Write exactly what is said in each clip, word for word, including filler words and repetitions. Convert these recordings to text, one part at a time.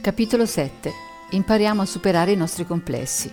Capitolo sette. Impariamo a superare i nostri complessi.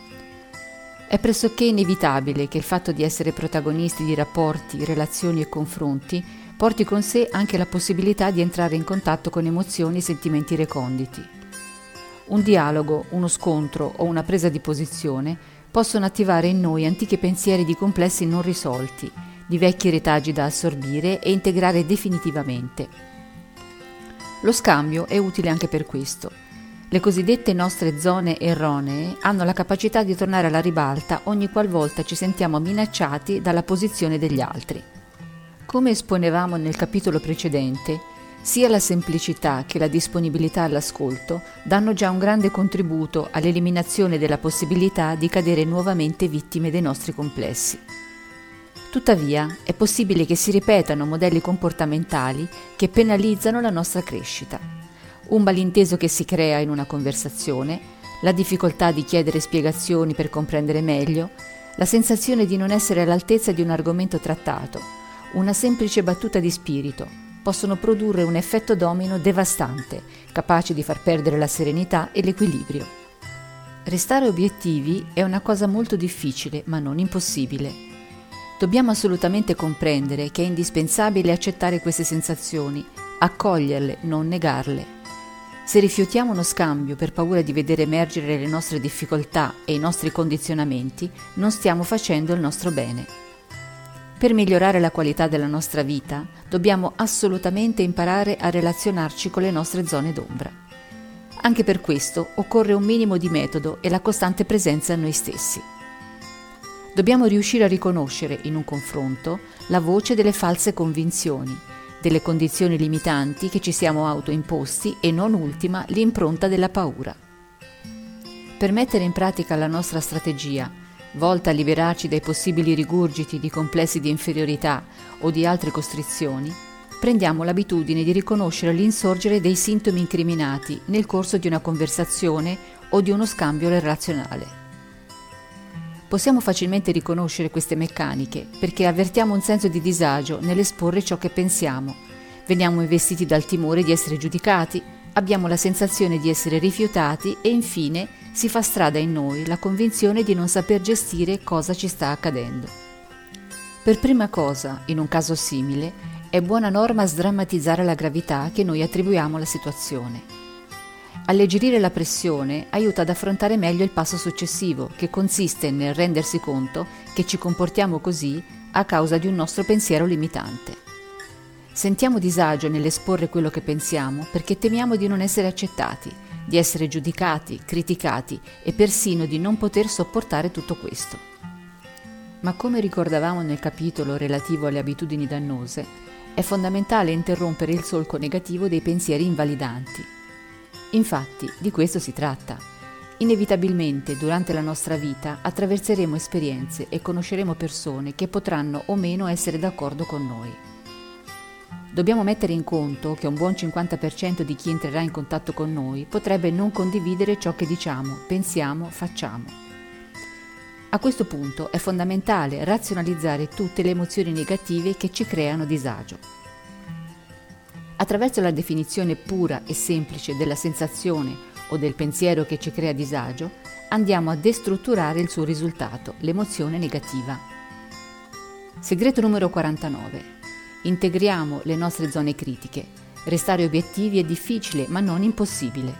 È pressoché inevitabile che il fatto di essere protagonisti di rapporti, relazioni e confronti porti con sé anche la possibilità di entrare in contatto con emozioni e sentimenti reconditi. Un dialogo, uno scontro o una presa di posizione possono attivare in noi antichi pensieri di complessi non risolti, di vecchi retaggi da assorbire e integrare definitivamente. Lo scambio è utile anche per questo. Le cosiddette nostre zone erronee hanno la capacità di tornare alla ribalta ogni qualvolta ci sentiamo minacciati dalla posizione degli altri. Come esponevamo nel capitolo precedente, sia la semplicità che la disponibilità all'ascolto danno già un grande contributo all'eliminazione della possibilità di cadere nuovamente vittime dei nostri complessi. Tuttavia, è possibile che si ripetano modelli comportamentali che penalizzano la nostra crescita. Un malinteso che si crea in una conversazione, la difficoltà di chiedere spiegazioni per comprendere meglio, la sensazione di non essere all'altezza di un argomento trattato, una semplice battuta di spirito, possono produrre un effetto domino devastante, capace di far perdere la serenità e l'equilibrio. Restare obiettivi è una cosa molto difficile, ma non impossibile. Dobbiamo assolutamente comprendere che è indispensabile accettare queste sensazioni, accoglierle, non negarle. Se rifiutiamo uno scambio per paura di vedere emergere le nostre difficoltà e i nostri condizionamenti, non stiamo facendo il nostro bene. Per migliorare la qualità della nostra vita, dobbiamo assolutamente imparare a relazionarci con le nostre zone d'ombra. Anche per questo occorre un minimo di metodo e la costante presenza a noi stessi. Dobbiamo riuscire a riconoscere in un confronto la voce delle false convinzioni, delle condizioni limitanti che ci siamo autoimposti e non ultima l'impronta della paura. Per mettere in pratica la nostra strategia, volta a liberarci dai possibili rigurgiti di complessi di inferiorità o di altre costrizioni, prendiamo l'abitudine di riconoscere l'insorgere dei sintomi incriminati nel corso di una conversazione o di uno scambio relazionale. Possiamo facilmente riconoscere queste meccaniche perché avvertiamo un senso di disagio nell'esporre ciò che pensiamo, veniamo investiti dal timore di essere giudicati, abbiamo la sensazione di essere rifiutati e infine si fa strada in noi la convinzione di non saper gestire cosa ci sta accadendo. Per prima cosa, in un caso simile, è buona norma sdrammatizzare la gravità che noi attribuiamo alla situazione. Alleggerire la pressione aiuta ad affrontare meglio il passo successivo, che consiste nel rendersi conto che ci comportiamo così a causa di un nostro pensiero limitante. Sentiamo disagio nell'esporre quello che pensiamo perché temiamo di non essere accettati, di essere giudicati, criticati e persino di non poter sopportare tutto questo. Ma come ricordavamo nel capitolo relativo alle abitudini dannose, è fondamentale interrompere il solco negativo dei pensieri invalidanti. Infatti, di questo si tratta. Inevitabilmente, durante la nostra vita, attraverseremo esperienze e conosceremo persone che potranno o meno essere d'accordo con noi. Dobbiamo mettere in conto che un buon cinquanta per cento di chi entrerà in contatto con noi potrebbe non condividere ciò che diciamo, pensiamo, facciamo. A questo punto è fondamentale razionalizzare tutte le emozioni negative che ci creano disagio. Attraverso la definizione pura e semplice della sensazione o del pensiero che ci crea disagio, andiamo a destrutturare il suo risultato, l'emozione negativa. Segreto numero quarantanove. Integriamo le nostre zone critiche. Restare obiettivi è difficile, ma non impossibile.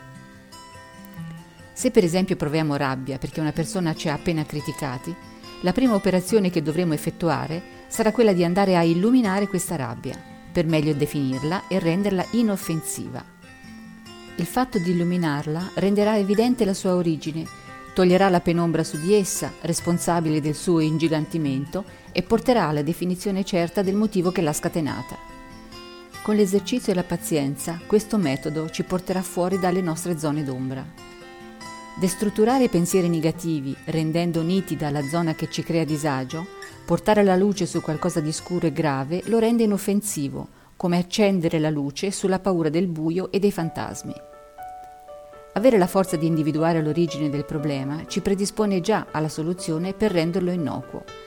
Se per esempio proviamo rabbia perché una persona ci ha appena criticati, la prima operazione che dovremo effettuare sarà quella di andare a illuminare questa rabbia, per meglio definirla e renderla inoffensiva. Il fatto di illuminarla renderà evidente la sua origine, toglierà la penombra su di essa, responsabile del suo ingigantimento, e porterà alla definizione certa del motivo che l'ha scatenata. Con l'esercizio e la pazienza, questo metodo ci porterà fuori dalle nostre zone d'ombra. Destrutturare i pensieri negativi, rendendo nitida la zona che ci crea disagio, portare la luce su qualcosa di scuro e grave lo rende inoffensivo, come accendere la luce sulla paura del buio e dei fantasmi. Avere la forza di individuare l'origine del problema ci predispone già alla soluzione per renderlo innocuo.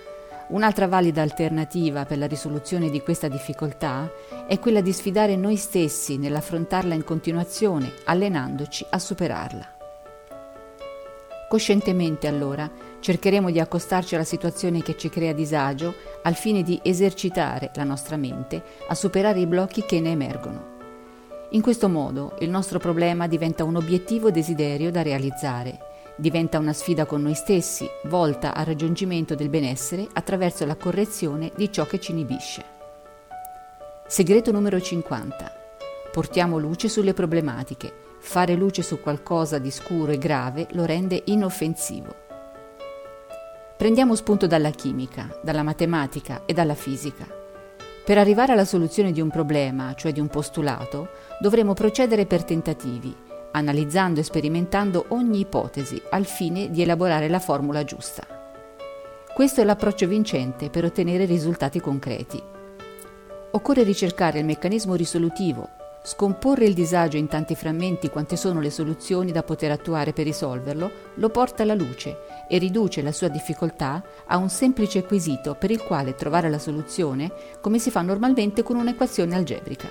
Un'altra valida alternativa per la risoluzione di questa difficoltà è quella di sfidare noi stessi nell'affrontarla in continuazione, allenandoci a superarla. Coscientemente, allora, cercheremo di accostarci alla situazione che ci crea disagio al fine di esercitare la nostra mente a superare i blocchi che ne emergono. In questo modo il nostro problema diventa un obiettivo desiderio da realizzare, diventa una sfida con noi stessi, volta al raggiungimento del benessere attraverso la correzione di ciò che ci inibisce. Segreto numero cinquanta. Portiamo luce sulle problematiche. Fare luce su qualcosa di scuro e grave lo rende inoffensivo. Prendiamo spunto dalla chimica, dalla matematica e dalla fisica. Per arrivare alla soluzione di un problema, cioè di un postulato, dovremo procedere per tentativi, analizzando e sperimentando ogni ipotesi al fine di elaborare la formula giusta. Questo è l'approccio vincente per ottenere risultati concreti. Occorre ricercare il meccanismo risolutivo, scomporre il disagio in tanti frammenti quante sono le soluzioni da poter attuare per risolverlo, lo porta alla luce e riduce la sua difficoltà a un semplice quesito per il quale trovare la soluzione come si fa normalmente con un'equazione algebrica.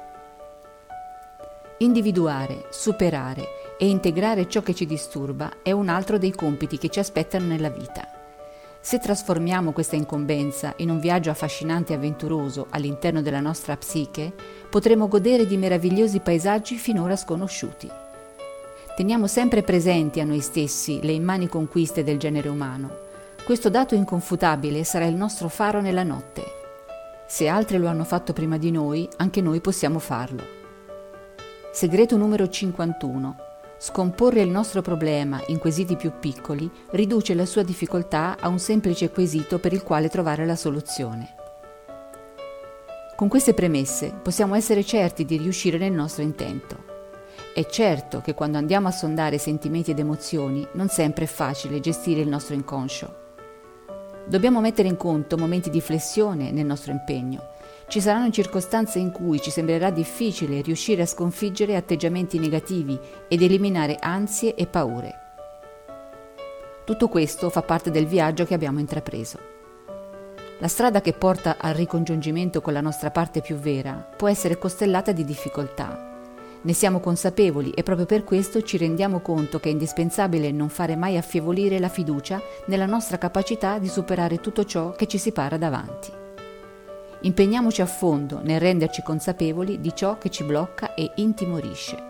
Individuare, superare e integrare ciò che ci disturba è un altro dei compiti che ci aspettano nella vita. Se trasformiamo questa incombenza in un viaggio affascinante e avventuroso all'interno della nostra psiche, potremo godere di meravigliosi paesaggi finora sconosciuti. Teniamo sempre presenti a noi stessi le immani conquiste del genere umano. Questo dato inconfutabile sarà il nostro faro nella notte. Se altri lo hanno fatto prima di noi, anche noi possiamo farlo. Segreto numero cinquantuno. Scomporre il nostro problema in quesiti più piccoli riduce la sua difficoltà a un semplice quesito per il quale trovare la soluzione. Con queste premesse possiamo essere certi di riuscire nel nostro intento. È certo che quando andiamo a sondare sentimenti ed emozioni non sempre è facile gestire il nostro inconscio. Dobbiamo mettere in conto momenti di flessione nel nostro impegno. Ci saranno circostanze in cui ci sembrerà difficile riuscire a sconfiggere atteggiamenti negativi ed eliminare ansie e paure. Tutto questo fa parte del viaggio che abbiamo intrapreso. La strada che porta al ricongiungimento con la nostra parte più vera può essere costellata di difficoltà. Ne siamo consapevoli e proprio per questo ci rendiamo conto che è indispensabile non fare mai affievolire la fiducia nella nostra capacità di superare tutto ciò che ci si para davanti. Impegniamoci a fondo nel renderci consapevoli di ciò che ci blocca e intimorisce.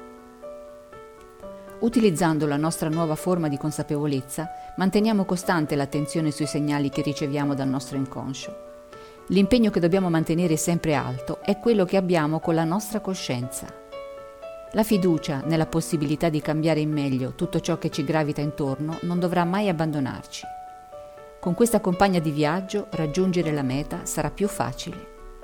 Utilizzando la nostra nuova forma di consapevolezza, manteniamo costante l'attenzione sui segnali che riceviamo dal nostro inconscio. L'impegno che dobbiamo mantenere sempre alto è quello che abbiamo con la nostra coscienza. La fiducia nella possibilità di cambiare in meglio tutto ciò che ci gravita intorno non dovrà mai abbandonarci. Con questa compagna di viaggio raggiungere la meta sarà più facile.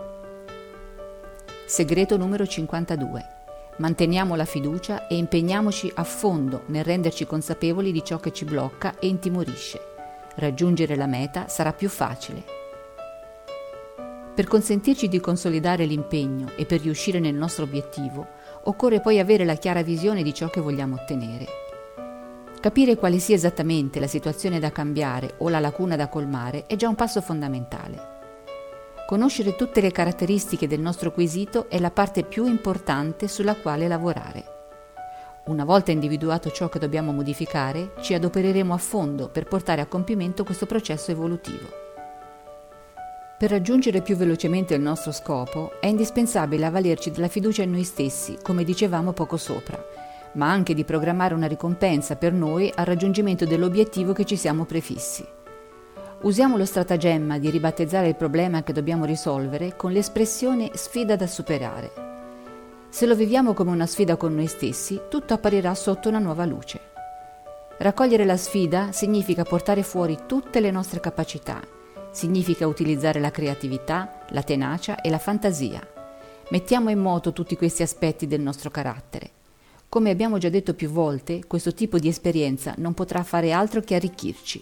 Segreto numero cinquantadue. Manteniamo la fiducia e impegniamoci a fondo nel renderci consapevoli di ciò che ci blocca e intimorisce. Raggiungere la meta sarà più facile. Per consentirci di consolidare l'impegno e per riuscire nel nostro obiettivo, occorre poi avere la chiara visione di ciò che vogliamo ottenere. Capire quale sia esattamente la situazione da cambiare o la lacuna da colmare è già un passo fondamentale. Conoscere tutte le caratteristiche del nostro quesito è la parte più importante sulla quale lavorare. Una volta individuato ciò che dobbiamo modificare, ci adopereremo a fondo per portare a compimento questo processo evolutivo. Per raggiungere più velocemente il nostro scopo è indispensabile avvalerci della fiducia in noi stessi, come dicevamo poco sopra, ma anche di programmare una ricompensa per noi al raggiungimento dell'obiettivo che ci siamo prefissi. Usiamo lo stratagemma di ribattezzare il problema che dobbiamo risolvere con l'espressione sfida da superare. Se lo viviamo come una sfida con noi stessi, tutto apparirà sotto una nuova luce. Raccogliere la sfida significa portare fuori tutte le nostre capacità, significa utilizzare la creatività, la tenacia e la fantasia. Mettiamo in moto tutti questi aspetti del nostro carattere. Come abbiamo già detto più volte, questo tipo di esperienza non potrà fare altro che arricchirci.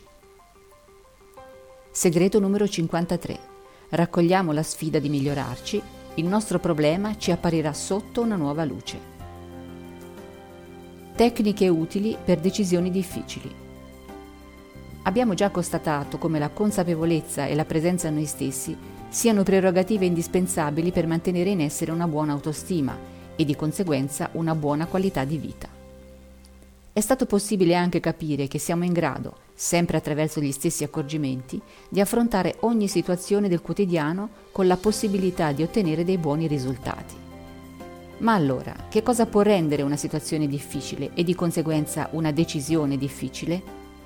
Segreto numero cinquantatré. Raccogliamo la sfida di migliorarci, il nostro problema ci apparirà sotto una nuova luce. Tecniche utili per decisioni difficili. Abbiamo già constatato come la consapevolezza e la presenza a noi stessi siano prerogative indispensabili per mantenere in essere una buona autostima e di conseguenza una buona qualità di vita. È stato possibile anche capire che siamo in grado, sempre attraverso gli stessi accorgimenti, di affrontare ogni situazione del quotidiano con la possibilità di ottenere dei buoni risultati. Ma allora, che cosa può rendere una situazione difficile e di conseguenza una decisione difficile?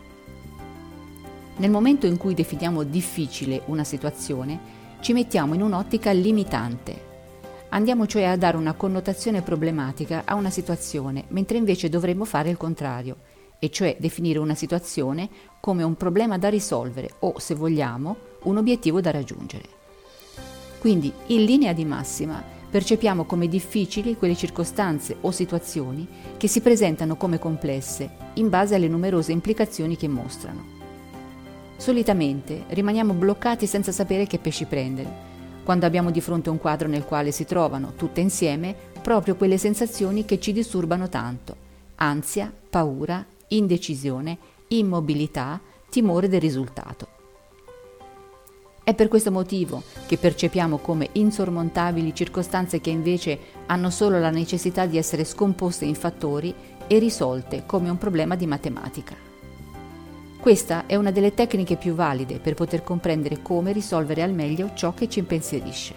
Nel momento in cui definiamo difficile una situazione, ci mettiamo in un'ottica limitante. Andiamo cioè a dare una connotazione problematica a una situazione, mentre invece dovremmo fare il contrario, e cioè definire una situazione come un problema da risolvere o, se vogliamo, un obiettivo da raggiungere. Quindi, in linea di massima, percepiamo come difficili quelle circostanze o situazioni che si presentano come complesse in base alle numerose implicazioni che mostrano. Solitamente rimaniamo bloccati senza sapere che pesci prendere, quando abbiamo di fronte un quadro nel quale si trovano, tutte insieme, proprio quelle sensazioni che ci disturbano tanto: ansia, paura, indecisione, immobilità, timore del risultato. È per questo motivo che percepiamo come insormontabili circostanze che invece hanno solo la necessità di essere scomposte in fattori e risolte come un problema di matematica. Questa è una delle tecniche più valide per poter comprendere come risolvere al meglio ciò che ci impensierisce.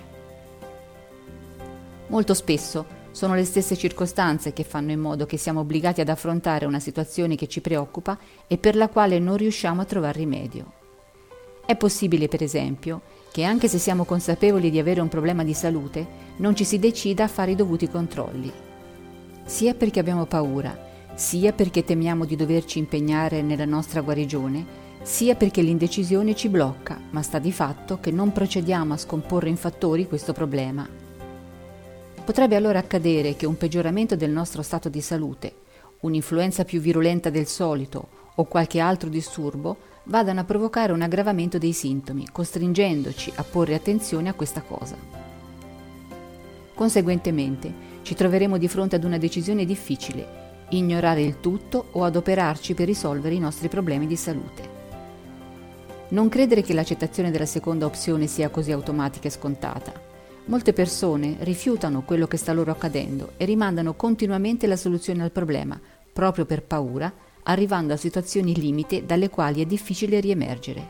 Molto spesso sono le stesse circostanze che fanno in modo che siamo obbligati ad affrontare una situazione che ci preoccupa e per la quale non riusciamo a trovare rimedio. È possibile, per esempio, che anche se siamo consapevoli di avere un problema di salute, non ci si decida a fare i dovuti controlli, sia perché abbiamo paura, sia perché temiamo di doverci impegnare nella nostra guarigione, sia perché l'indecisione ci blocca, ma sta di fatto che non procediamo a scomporre in fattori questo problema. Potrebbe allora accadere che un peggioramento del nostro stato di salute, un'influenza più virulenta del solito o qualche altro disturbo vadano a provocare un aggravamento dei sintomi, costringendoci a porre attenzione a questa cosa. Conseguentemente, ci troveremo di fronte ad una decisione difficile: ignorare il tutto o adoperarci per risolvere i nostri problemi di salute. Non credere che l'accettazione della seconda opzione sia così automatica e scontata. Molte persone rifiutano quello che sta loro accadendo e rimandano continuamente la soluzione al problema, proprio per paura, arrivando a situazioni limite dalle quali è difficile riemergere.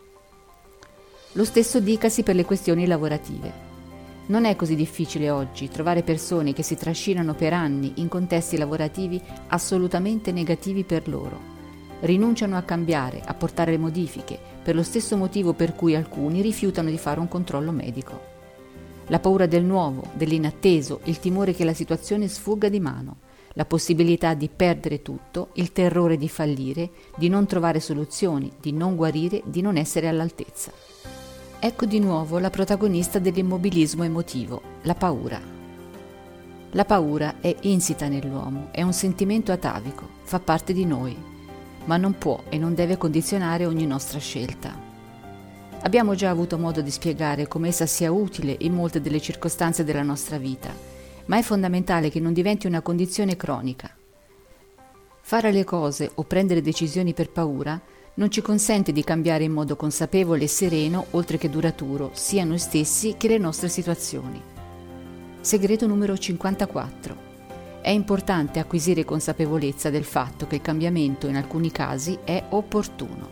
Lo stesso dicasi per le questioni lavorative. Non è così difficile oggi trovare persone che si trascinano per anni in contesti lavorativi assolutamente negativi per loro. Rinunciano a cambiare, a portare modifiche, per lo stesso motivo per cui alcuni rifiutano di fare un controllo medico. La paura del nuovo, dell'inatteso, il timore che la situazione sfugga di mano, la possibilità di perdere tutto, il terrore di fallire, di non trovare soluzioni, di non guarire, di non essere all'altezza. Ecco di nuovo la protagonista dell'immobilismo emotivo, la paura. La paura è insita nell'uomo, è un sentimento atavico, fa parte di noi, ma non può e non deve condizionare ogni nostra scelta. Abbiamo già avuto modo di spiegare come essa sia utile in molte delle circostanze della nostra vita, ma è fondamentale che non diventi una condizione cronica. Fare le cose o prendere decisioni per paura non ci consente di cambiare in modo consapevole e sereno, oltre che duraturo, sia noi stessi che le nostre situazioni. Segreto numero cinquantaquattro. È importante acquisire consapevolezza del fatto che il cambiamento in alcuni casi è opportuno.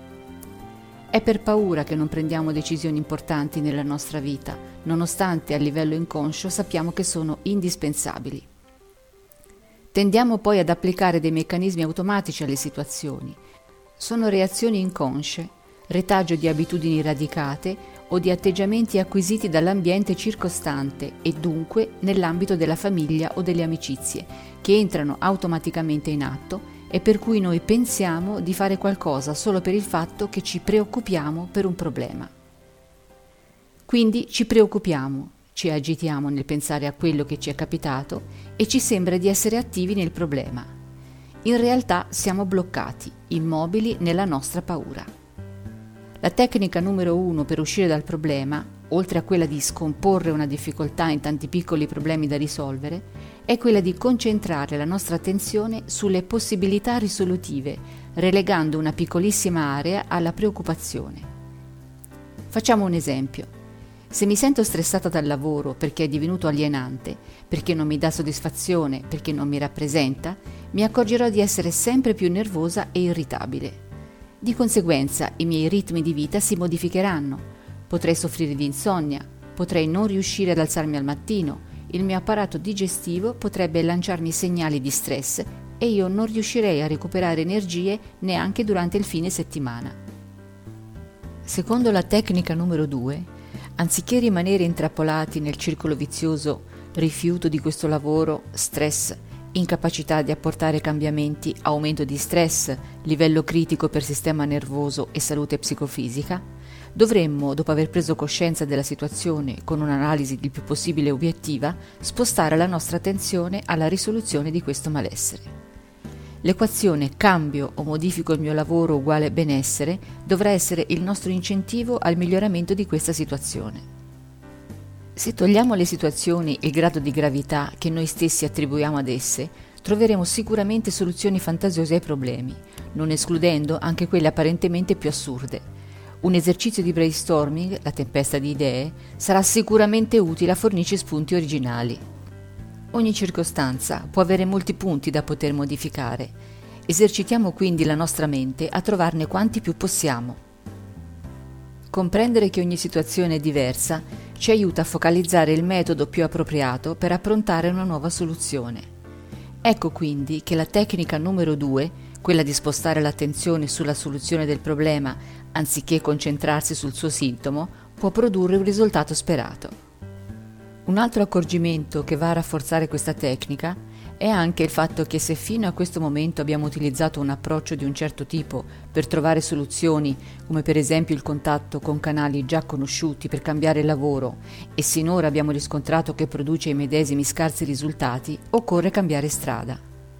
È per paura che non prendiamo decisioni importanti nella nostra vita, nonostante a livello inconscio sappiamo che sono indispensabili. Tendiamo poi ad applicare dei meccanismi automatici alle situazioni. Sono reazioni inconsce, retaggio di abitudini radicate o di atteggiamenti acquisiti dall'ambiente circostante e dunque nell'ambito della famiglia o delle amicizie, che entrano automaticamente in atto e per cui noi pensiamo di fare qualcosa solo per il fatto che ci preoccupiamo per un problema. Quindi ci preoccupiamo, ci agitiamo nel pensare a quello che ci è capitato e ci sembra di essere attivi nel problema. In realtà siamo bloccati, immobili nella nostra paura. La tecnica numero uno per uscire dal problema, oltre a quella di scomporre una difficoltà in tanti piccoli problemi da risolvere, è quella di concentrare la nostra attenzione sulle possibilità risolutive, relegando una piccolissima area alla preoccupazione. Facciamo un esempio. Se mi sento stressata dal lavoro perché è divenuto alienante, perché non mi dà soddisfazione, perché non mi rappresenta, mi accorgerò di essere sempre più nervosa e irritabile. Di conseguenza i miei ritmi di vita si modificheranno. Potrei soffrire di insonnia, potrei non riuscire ad alzarmi al mattino, il mio apparato digestivo potrebbe lanciarmi segnali di stress e io non riuscirei a recuperare energie neanche durante il fine settimana. Secondo la tecnica numero due, anziché rimanere intrappolati nel circolo vizioso rifiuto di questo lavoro, stress, incapacità di apportare cambiamenti, aumento di stress, livello critico per sistema nervoso e salute psicofisica, dovremmo, dopo aver preso coscienza della situazione con un'analisi il più possibile obiettiva, spostare la nostra attenzione alla risoluzione di questo malessere. L'equazione cambio o modifico il mio lavoro uguale benessere dovrà essere il nostro incentivo al miglioramento di questa situazione. Se togliamo le situazioni e il grado di gravità che noi stessi attribuiamo ad esse, troveremo sicuramente soluzioni fantasiose ai problemi, non escludendo anche quelle apparentemente più assurde. Un esercizio di brainstorming, la tempesta di idee, sarà sicuramente utile a fornirci spunti originali. Ogni circostanza può avere molti punti da poter modificare. Esercitiamo quindi la nostra mente a trovarne quanti più possiamo. Comprendere che ogni situazione è diversa ci aiuta a focalizzare il metodo più appropriato per approntare una nuova soluzione. Ecco quindi che la tecnica numero due, quella di spostare l'attenzione sulla soluzione del problema anziché concentrarsi sul suo sintomo, può produrre un risultato sperato. Un altro accorgimento che va a rafforzare questa tecnica è anche il fatto che se fino a questo momento abbiamo utilizzato un approccio di un certo tipo per trovare soluzioni, come per esempio il contatto con canali già conosciuti per cambiare lavoro, e sinora abbiamo riscontrato che produce i medesimi scarsi risultati, occorre cambiare strada.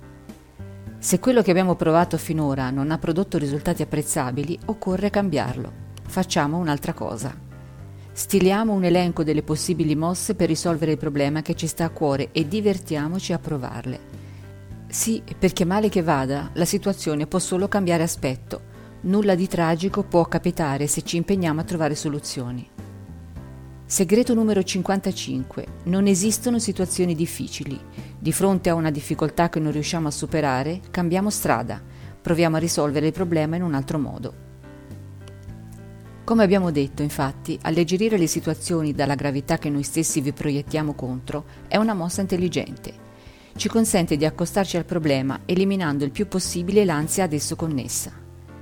Se quello che abbiamo provato finora non ha prodotto risultati apprezzabili, occorre cambiarlo. Facciamo un'altra cosa. Stiliamo un elenco delle possibili mosse per risolvere il problema che ci sta a cuore e divertiamoci a provarle. Sì, perché male che vada, la situazione può solo cambiare aspetto. Nulla di tragico può capitare se ci impegniamo a trovare soluzioni. Segreto numero cinquantacinque. Non esistono situazioni difficili. Di fronte a una difficoltà che non riusciamo a superare, cambiamo strada. Proviamo a risolvere il problema in un altro modo. Come abbiamo detto, infatti, alleggerire le situazioni dalla gravità che noi stessi vi proiettiamo contro è una mossa intelligente. Ci consente di accostarci al problema, eliminando il più possibile l'ansia ad esso connessa.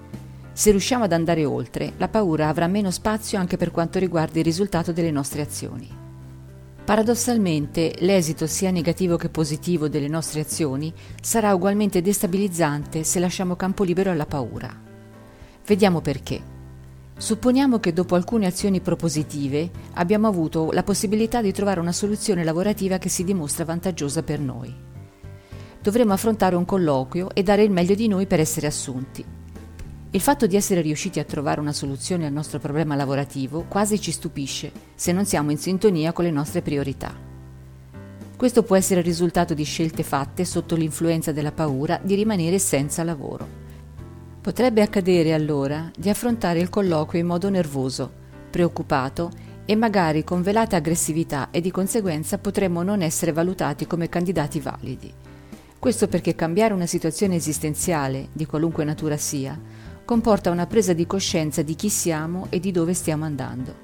Se riusciamo ad andare oltre, la paura avrà meno spazio anche per quanto riguarda il risultato delle nostre azioni. Paradossalmente, l'esito sia negativo che positivo delle nostre azioni sarà ugualmente destabilizzante se lasciamo campo libero alla paura. Vediamo perché. Supponiamo che dopo alcune azioni propositive abbiamo avuto la possibilità di trovare una soluzione lavorativa che si dimostra vantaggiosa per noi. Dovremo affrontare un colloquio e dare il meglio di noi per essere assunti. Il fatto di essere riusciti a trovare una soluzione al nostro problema lavorativo quasi ci stupisce se non siamo in sintonia con le nostre priorità. Questo può essere il risultato di scelte fatte sotto l'influenza della paura di rimanere senza lavoro. Potrebbe accadere allora di affrontare il colloquio in modo nervoso, preoccupato e magari con velata aggressività e di conseguenza potremmo non essere valutati come candidati validi. Questo perché cambiare una situazione esistenziale, di qualunque natura sia, comporta una presa di coscienza di chi siamo e di dove stiamo andando.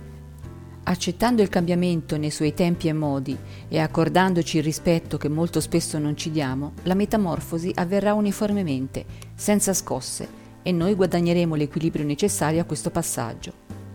Accettando il cambiamento nei suoi tempi e modi e accordandoci il rispetto che molto spesso non ci diamo, la metamorfosi avverrà uniformemente, senza scosse, e noi guadagneremo l'equilibrio necessario a questo passaggio.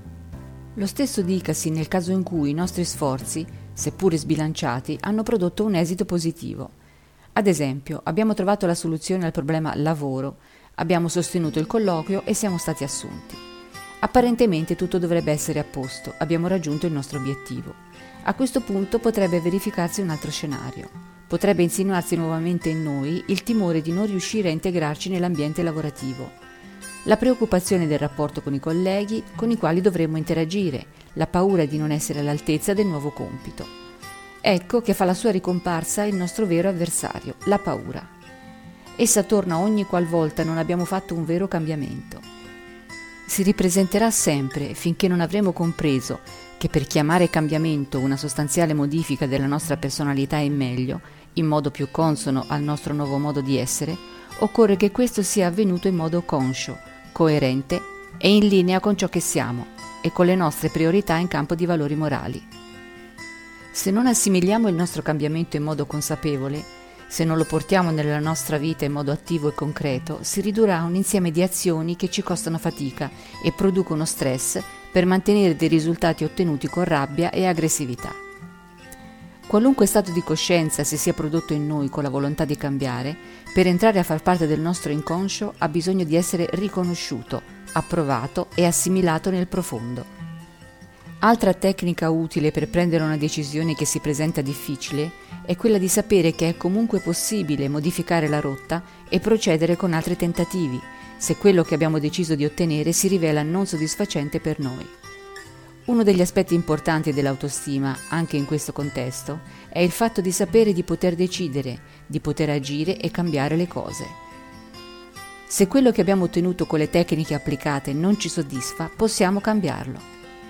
Lo stesso dicasi nel caso in cui i nostri sforzi, seppure sbilanciati, hanno prodotto un esito positivo. Ad esempio, abbiamo trovato la soluzione al problema lavoro, abbiamo sostenuto il colloquio e siamo stati assunti. Apparentemente tutto dovrebbe essere a posto, abbiamo raggiunto il nostro obiettivo. A questo punto potrebbe verificarsi un altro scenario. Potrebbe insinuarsi nuovamente in noi il timore di non riuscire a integrarci nell'ambiente lavorativo, la preoccupazione del rapporto con i colleghi con i quali dovremmo interagire, la paura di non essere all'altezza del nuovo compito. Ecco che fa la sua ricomparsa il nostro vero avversario, la paura. Essa torna ogni qualvolta non abbiamo fatto un vero cambiamento. Si ripresenterà sempre finché non avremo compreso che per chiamare cambiamento una sostanziale modifica della nostra personalità in meglio, in modo più consono al nostro nuovo modo di essere, occorre che questo sia avvenuto in modo conscio, coerente e in linea con ciò che siamo e con le nostre priorità in campo di valori morali. Se non assimiliamo il nostro cambiamento in modo consapevole, se non lo portiamo nella nostra vita in modo attivo e concreto, si ridurrà a un insieme di azioni che ci costano fatica e producono stress per mantenere dei risultati ottenuti con rabbia e aggressività. Qualunque stato di coscienza si sia prodotto in noi con la volontà di cambiare, per entrare a far parte del nostro inconscio ha bisogno di essere riconosciuto, approvato e assimilato nel profondo. Altra tecnica utile per prendere una decisione che si presenta difficile è quella di sapere che è comunque possibile modificare la rotta e procedere con altri tentativi, se quello che abbiamo deciso di ottenere si rivela non soddisfacente per noi. Uno degli aspetti importanti dell'autostima, anche in questo contesto, è il fatto di sapere di poter decidere, di poter agire e cambiare le cose. Se quello che abbiamo ottenuto con le tecniche applicate non ci soddisfa, possiamo cambiarlo.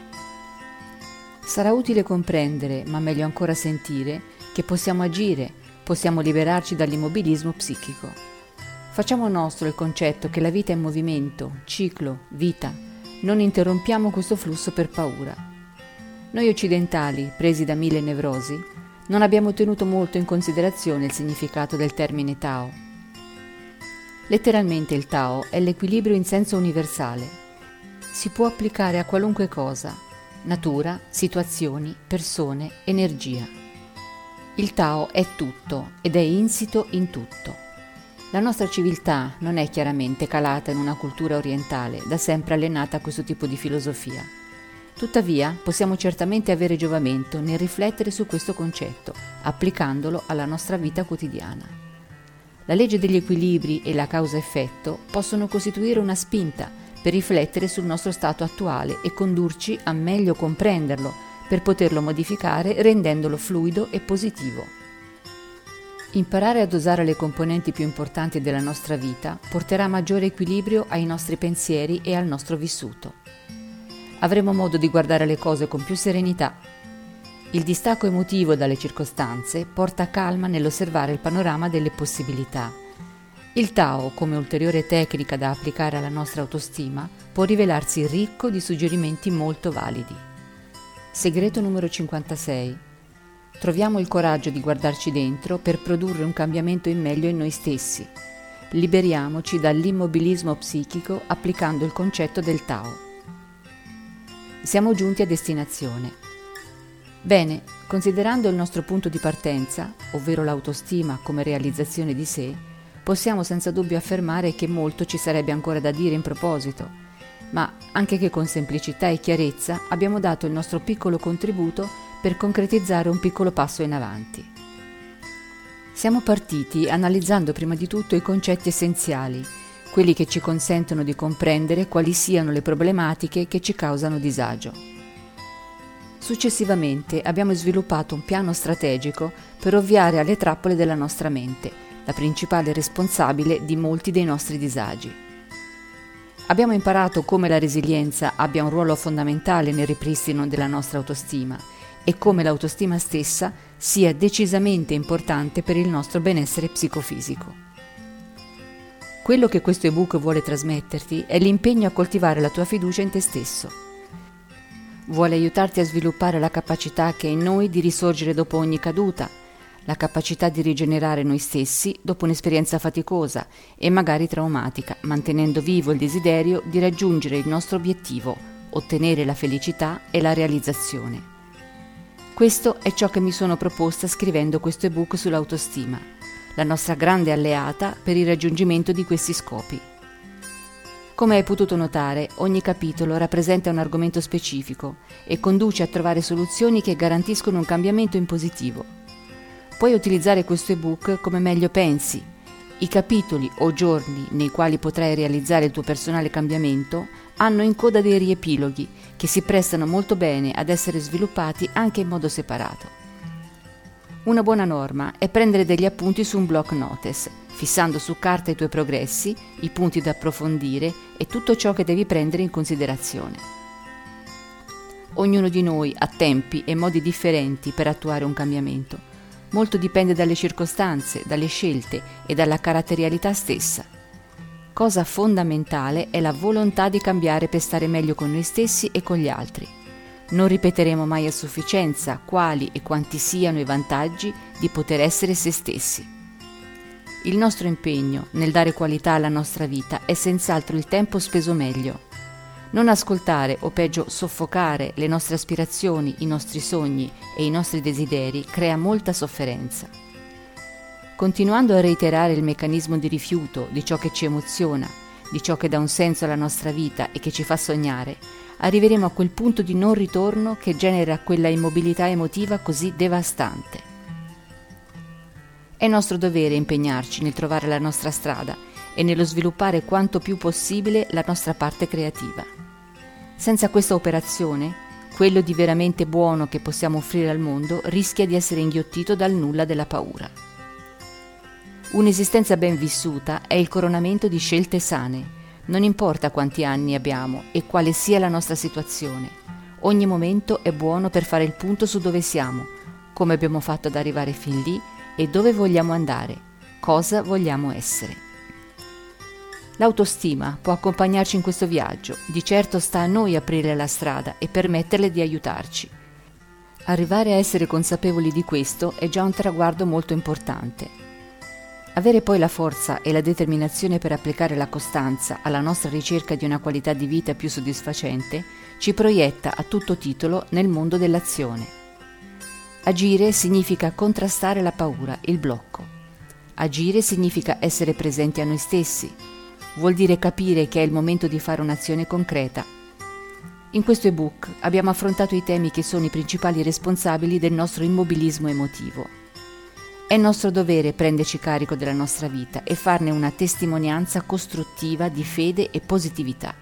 Sarà utile comprendere, ma meglio ancora sentire, che possiamo agire, possiamo liberarci dall'immobilismo psichico. Facciamo nostro il concetto che la vita è movimento, ciclo, vita. Non interrompiamo questo flusso per paura. Noi occidentali, presi da mille nevrosi, non abbiamo tenuto molto in considerazione il significato del termine Tao. Letteralmente il Tao è l'equilibrio in senso universale. Si può applicare a qualunque cosa: natura, situazioni, persone, energia. Il Tao è tutto ed è insito in tutto. La nostra civiltà non è chiaramente calata in una cultura orientale, da sempre allenata a questo tipo di filosofia. Tuttavia, possiamo certamente avere giovamento nel riflettere su questo concetto, applicandolo alla nostra vita quotidiana. La legge degli equilibri e la causa-effetto possono costituire una spinta per riflettere sul nostro stato attuale e condurci a meglio comprenderlo, per poterlo modificare rendendolo fluido e positivo. Imparare a dosare le componenti più importanti della nostra vita porterà maggiore equilibrio ai nostri pensieri e al nostro vissuto. Avremo modo di guardare le cose con più serenità. Il distacco emotivo dalle circostanze porta calma nell'osservare il panorama delle possibilità. Il Tao, come ulteriore tecnica da applicare alla nostra autostima, può rivelarsi ricco di suggerimenti molto validi. Segreto numero cinquantasei. Troviamo il coraggio di guardarci dentro per produrre un cambiamento in meglio in noi stessi. Liberiamoci dall'immobilismo psichico applicando il concetto del Tao. Siamo giunti a destinazione. Bene, considerando il nostro punto di partenza, ovvero l'autostima come realizzazione di sé, possiamo senza dubbio affermare che molto ci sarebbe ancora da dire in proposito, ma anche che con semplicità e chiarezza abbiamo dato il nostro piccolo contributo per concretizzare un piccolo passo in avanti. Siamo partiti analizzando prima di tutto i concetti essenziali, quelli che ci consentono di comprendere quali siano le problematiche che ci causano disagio. Successivamente abbiamo sviluppato un piano strategico per ovviare alle trappole della nostra mente, la principale responsabile di molti dei nostri disagi. Abbiamo imparato come la resilienza abbia un ruolo fondamentale nel ripristino della nostra autostima e come l'autostima stessa sia decisamente importante per il nostro benessere psicofisico. Quello che questo ebook vuole trasmetterti è l'impegno a coltivare la tua fiducia in te stesso. Vuole aiutarti a sviluppare la capacità che è in noi di risorgere dopo ogni caduta, la capacità di rigenerare noi stessi dopo un'esperienza faticosa e magari traumatica, mantenendo vivo il desiderio di raggiungere il nostro obiettivo, ottenere la felicità e la realizzazione. Questo è ciò che mi sono proposta scrivendo questo ebook sull'autostima, la nostra grande alleata per il raggiungimento di questi scopi. Come hai potuto notare, ogni capitolo rappresenta un argomento specifico e conduce a trovare soluzioni che garantiscono un cambiamento in positivo. Puoi utilizzare questo ebook come meglio pensi. I capitoli o giorni nei quali potrai realizzare il tuo personale cambiamento hanno in coda dei riepiloghi che si prestano molto bene ad essere sviluppati anche in modo separato. Una buona norma è prendere degli appunti su un block notice, fissando su carta i tuoi progressi, i punti da approfondire e tutto ciò che devi prendere in considerazione. Ognuno di noi ha tempi e modi differenti per attuare un cambiamento. Molto dipende dalle circostanze, dalle scelte e dalla caratterialità stessa. Cosa fondamentale è la volontà di cambiare per stare meglio con noi stessi e con gli altri. Non ripeteremo mai a sufficienza quali e quanti siano i vantaggi di poter essere se stessi. Il nostro impegno nel dare qualità alla nostra vita è senz'altro il tempo speso meglio. Non ascoltare o peggio soffocare le nostre aspirazioni, i nostri sogni e i nostri desideri crea molta sofferenza. Continuando a reiterare il meccanismo di rifiuto di ciò che ci emoziona, di ciò che dà un senso alla nostra vita e che ci fa sognare, arriveremo a quel punto di non ritorno che genera quella immobilità emotiva così devastante. È nostro dovere impegnarci nel trovare la nostra strada e nello sviluppare quanto più possibile la nostra parte creativa. Senza questa operazione, quello di veramente buono che possiamo offrire al mondo rischia di essere inghiottito dal nulla della paura. Un'esistenza ben vissuta è il coronamento di scelte sane. Non importa quanti anni abbiamo e quale sia la nostra situazione. Ogni momento è buono per fare il punto su dove siamo, come abbiamo fatto ad arrivare fin lì e dove vogliamo andare, cosa vogliamo essere. L'autostima può accompagnarci in questo viaggio, di certo sta a noi aprire la strada e permetterle di aiutarci. Arrivare a essere consapevoli di questo è già un traguardo molto importante. Avere poi la forza e la determinazione per applicare la costanza alla nostra ricerca di una qualità di vita più soddisfacente ci proietta a tutto titolo nel mondo dell'azione. Agire significa contrastare la paura, il blocco. Agire significa essere presenti a noi stessi. Vuol dire capire che è il momento di fare un'azione concreta. In questo ebook abbiamo affrontato i temi che sono i principali responsabili del nostro immobilismo emotivo. È nostro dovere prenderci carico della nostra vita e farne una testimonianza costruttiva di fede e positività.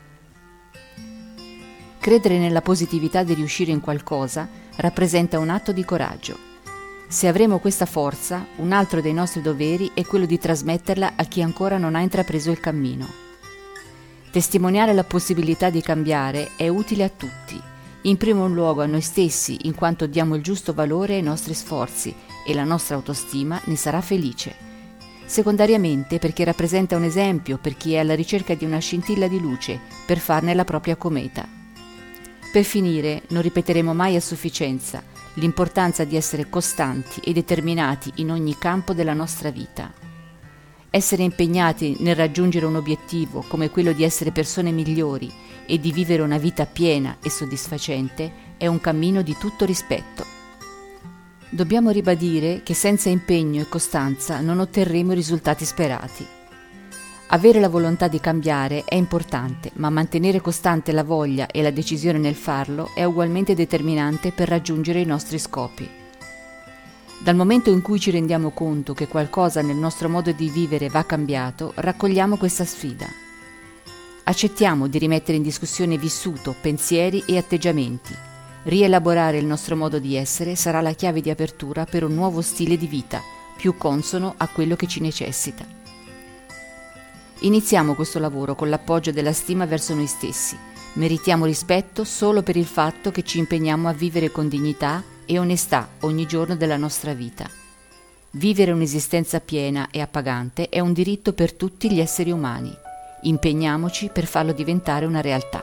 Credere nella positività di riuscire in qualcosa rappresenta un atto di coraggio. Se avremo questa forza, un altro dei nostri doveri è quello di trasmetterla a chi ancora non ha intrapreso il cammino. Testimoniare la possibilità di cambiare è utile a tutti, in primo luogo a noi stessi, in quanto diamo il giusto valore ai nostri sforzi e la nostra autostima ne sarà felice. Secondariamente perché rappresenta un esempio per chi è alla ricerca di una scintilla di luce per farne la propria cometa. Per finire, non ripeteremo mai a sufficienza l'importanza di essere costanti e determinati in ogni campo della nostra vita. Essere impegnati nel raggiungere un obiettivo come quello di essere persone migliori e di vivere una vita piena e soddisfacente è un cammino di tutto rispetto. Dobbiamo ribadire che senza impegno e costanza non otterremo i risultati sperati. Avere la volontà di cambiare è importante, ma mantenere costante la voglia e la decisione nel farlo è ugualmente determinante per raggiungere i nostri scopi. Dal momento in cui ci rendiamo conto che qualcosa nel nostro modo di vivere va cambiato, raccogliamo questa sfida. Accettiamo di rimettere in discussione vissuto, pensieri e atteggiamenti. Rielaborare il nostro modo di essere sarà la chiave di apertura per un nuovo stile di vita, più consono a quello che ci necessita. Iniziamo questo lavoro con l'appoggio della stima verso noi stessi. Meritiamo rispetto solo per il fatto che ci impegniamo a vivere con dignità e onestà ogni giorno della nostra vita. Vivere un'esistenza piena e appagante è un diritto per tutti gli esseri umani. Impegniamoci per farlo diventare una realtà.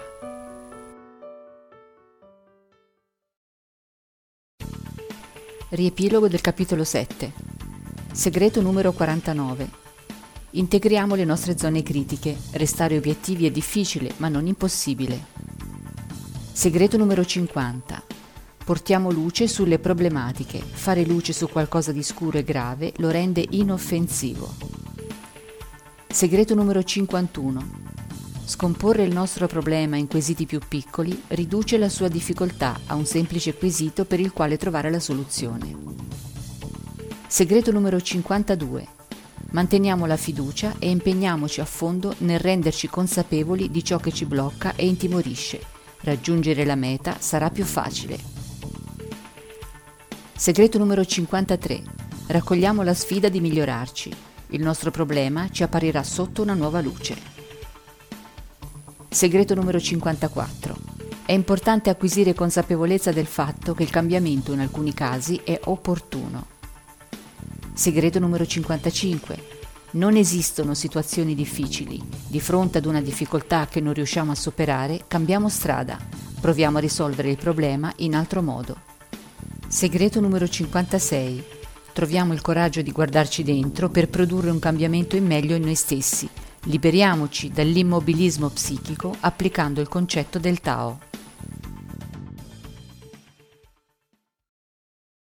Riepilogo del capitolo sette. Segreto numero quarantanove. Integriamo le nostre zone critiche. Restare obiettivi è difficile, ma non impossibile. Segreto numero cinquanta. Portiamo luce sulle problematiche. Fare luce su qualcosa di scuro e grave lo rende inoffensivo. Segreto numero cinquantuno. Scomporre il nostro problema in quesiti più piccoli riduce la sua difficoltà a un semplice quesito per il quale trovare la soluzione. Segreto numero cinquantadue. Manteniamo la fiducia e impegniamoci a fondo nel renderci consapevoli di ciò che ci blocca e intimorisce. Raggiungere la meta sarà più facile. Segreto numero cinquantatré. Raccogliamo la sfida di migliorarci. Il nostro problema ci apparirà sotto una nuova luce. Segreto numero cinquantaquattro. È importante acquisire consapevolezza del fatto che il cambiamento in alcuni casi è opportuno. Segreto numero cinquantacinque. Non esistono situazioni difficili. Di fronte ad una difficoltà che non riusciamo a superare, cambiamo strada. Proviamo a risolvere il problema in altro modo. Segreto numero cinquantasei. Troviamo il coraggio di guardarci dentro per produrre un cambiamento in meglio in noi stessi. Liberiamoci dall'immobilismo psichico applicando il concetto del Tao.